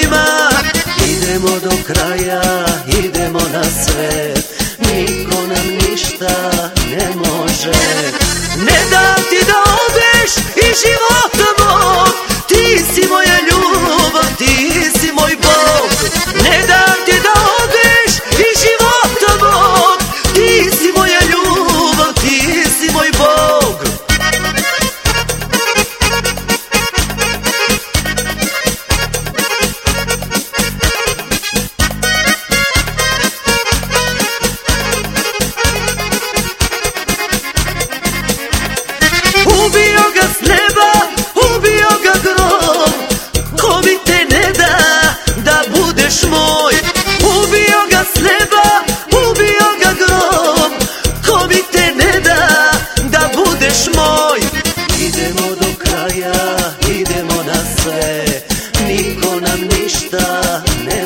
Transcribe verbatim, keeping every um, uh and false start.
ima. Idemo do kraja, idemo na sve, niko nam ništa ne može. Ne dam ti da odeš iz života mog, ti si moja ljubav, ti si moj Bog. Ne dam ti da odeš iz života mog, ti si moja ljubav, ti si moj Bog. Ubio ga s neba, ubio ga grom, ko mi te ne da da budeš moj. Ubio ga s neba, ubio ga grom, ko mi te ne da da budeš moj. Idemo do kraja, idemo na sve, niko nam ništa ne